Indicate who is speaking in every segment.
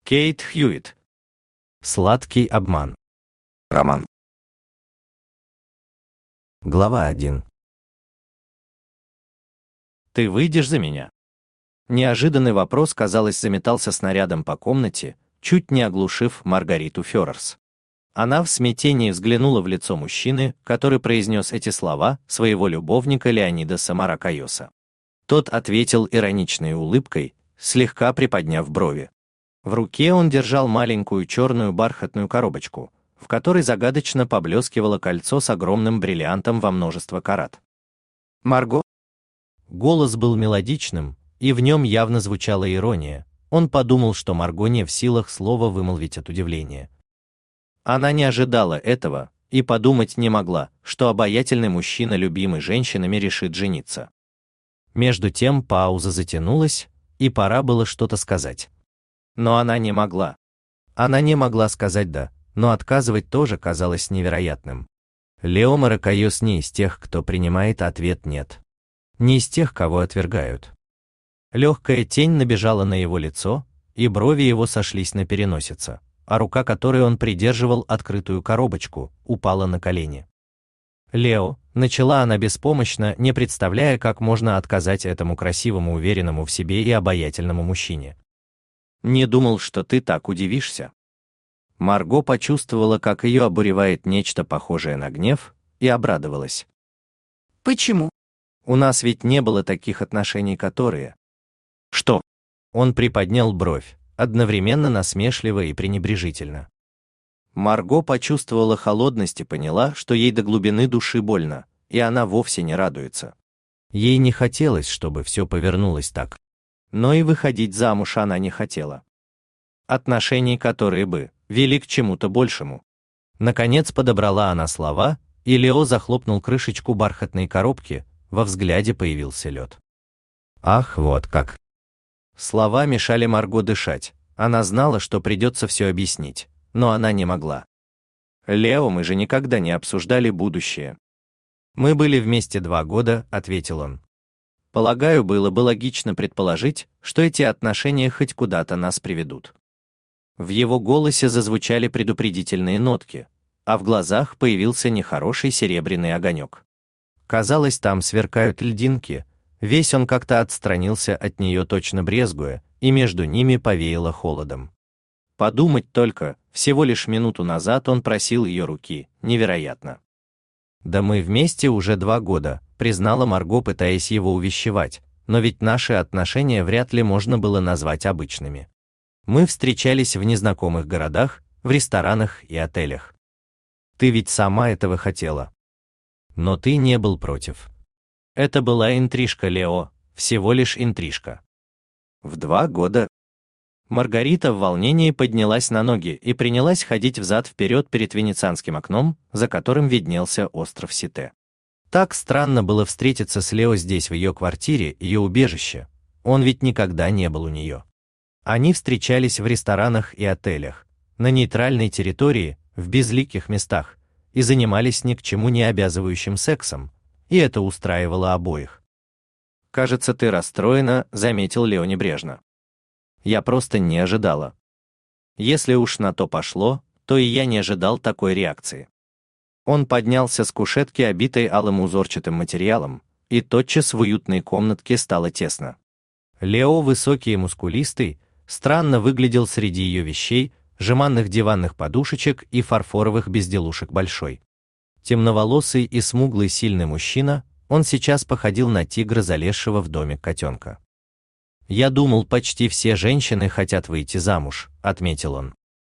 Speaker 1: Кейт Хьюитт.
Speaker 2: Сладкий обман.
Speaker 3: Роман.
Speaker 2: Глава 1.
Speaker 1: Ты выйдешь за меня? Неожиданный вопрос, казалось, заметался снарядом по комнате, чуть не оглушив Маргариту Фёрерс. Она в смятении взглянула в лицо мужчины, который произнес эти слова, своего любовника Леонидаса Маракайоса. Тот ответил ироничной улыбкой, слегка приподняв брови. В руке он держал маленькую черную бархатную коробочку, в которой загадочно поблескивало кольцо с огромным бриллиантом во множество карат.
Speaker 3: Марго?
Speaker 2: Голос был мелодичным, и в нем явно звучала ирония. Он подумал, что Марго не в силах слова вымолвить от удивления.
Speaker 1: Она не ожидала этого и подумать не могла, что обаятельный мужчина, любимый женщинами, решит жениться.
Speaker 2: Между тем пауза затянулась, и пора было что-то сказать.
Speaker 1: Но она не могла.
Speaker 2: Она не могла сказать «да», но отказывать тоже казалось невероятным. Лео Маракайос не из тех, кто принимает ответ «нет». Не из тех, кого отвергают. Легкая тень набежала на его лицо, и брови его сошлись на переносице, а рука, которой он придерживал открытую коробочку, упала на колени. «Лео», — начала она беспомощно, не представляя, как можно отказать этому красивому, уверенному в себе и обаятельному мужчине.
Speaker 1: «Не думал, что ты так удивишься». Марго почувствовала, как ее обуревает нечто похожее на гнев, и обрадовалась.
Speaker 3: Почему?
Speaker 1: «У нас ведь не было таких отношений, которые...» «Что?»
Speaker 2: Он приподнял бровь, одновременно насмешливо и пренебрежительно.
Speaker 1: Марго почувствовала холодность и поняла, что ей до глубины души больно, и она вовсе не радуется.
Speaker 2: Ей не хотелось, чтобы все повернулось так.
Speaker 1: Но и выходить замуж она не хотела. Отношений, которые бы вели к чему-то большему.
Speaker 2: Наконец подобрала она слова, и Лео захлопнул крышечку бархатной коробки, во взгляде появился лед. «Ах, вот как!»
Speaker 1: Слова мешали Марго дышать. Она знала, что придется все объяснить, но она не могла. «Лео, мы же никогда не обсуждали будущее».
Speaker 2: «Мы были вместе 2 года», — ответил он.
Speaker 1: «Полагаю, было бы логично предположить, что эти отношения хоть куда-то нас приведут». В его голосе зазвучали предупредительные нотки, а в глазах появился нехороший серебряный огонек.
Speaker 2: Казалось, там сверкают льдинки. Весь он как-то отстранился от нее, точно брезгуя, и между ними повеяло холодом.
Speaker 1: Подумать только, всего лишь минуту назад он просил ее руки, невероятно.
Speaker 2: «Да мы вместе уже 2 года», — признала Марго, пытаясь его увещевать, но ведь наши отношения вряд ли можно было назвать обычными. Мы встречались в незнакомых городах, в ресторанах и отелях. Ты ведь сама этого хотела. Но ты не был против.
Speaker 1: Это была интрижка, Лео, всего лишь интрижка. В 2 года. Маргарита в волнении поднялась на ноги и принялась ходить взад-вперед перед венецианским окном, за которым виднелся остров Сите.
Speaker 2: Так странно было встретиться с Лео здесь, в ее квартире, ее убежище. Он ведь никогда не был у нее. Они встречались в ресторанах и отелях, на нейтральной территории, в безликих местах, и занимались ни к чему не обязывающим сексом, и это устраивало обоих.
Speaker 1: «Кажется, ты расстроена», — заметил Лео небрежно. «Я просто не ожидала. Если уж на то пошло, то и я не ожидал такой реакции». Он поднялся с кушетки, обитой алым узорчатым материалом, и тотчас в уютной комнатке стало тесно.
Speaker 2: Лео, высокий и мускулистый, странно выглядел среди ее вещей, жеманных диванных подушечек и фарфоровых безделушек большой. Темноволосый и смуглый сильный мужчина, он сейчас походил на тигра, залезшего в домик котенка. «Я думал, почти все женщины хотят выйти замуж», — отметил он.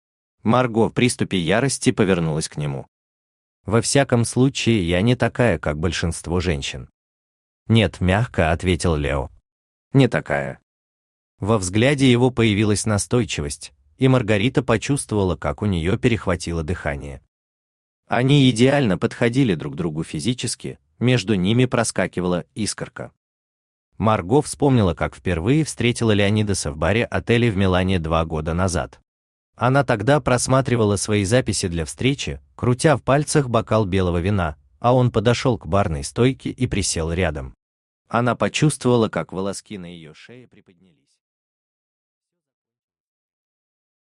Speaker 1: Марго в приступе ярости повернулась к нему.
Speaker 2: «Во всяком случае, я не такая, как большинство женщин». «Нет», — мягко ответил Лео.
Speaker 1: «Не такая».
Speaker 2: Во взгляде его появилась настойчивость, и Маргарита почувствовала, как у нее перехватило дыхание.
Speaker 1: Они идеально подходили друг другу физически, между ними проскакивала искорка.
Speaker 2: Марго вспомнила, как впервые встретила Леонидаса в баре отеля в Милане 2 года назад. Она тогда просматривала свои записи для встречи, крутя в пальцах бокал белого вина, а он подошел к барной стойке и присел рядом.
Speaker 1: Она почувствовала, как волоски на ее шее приподнялись.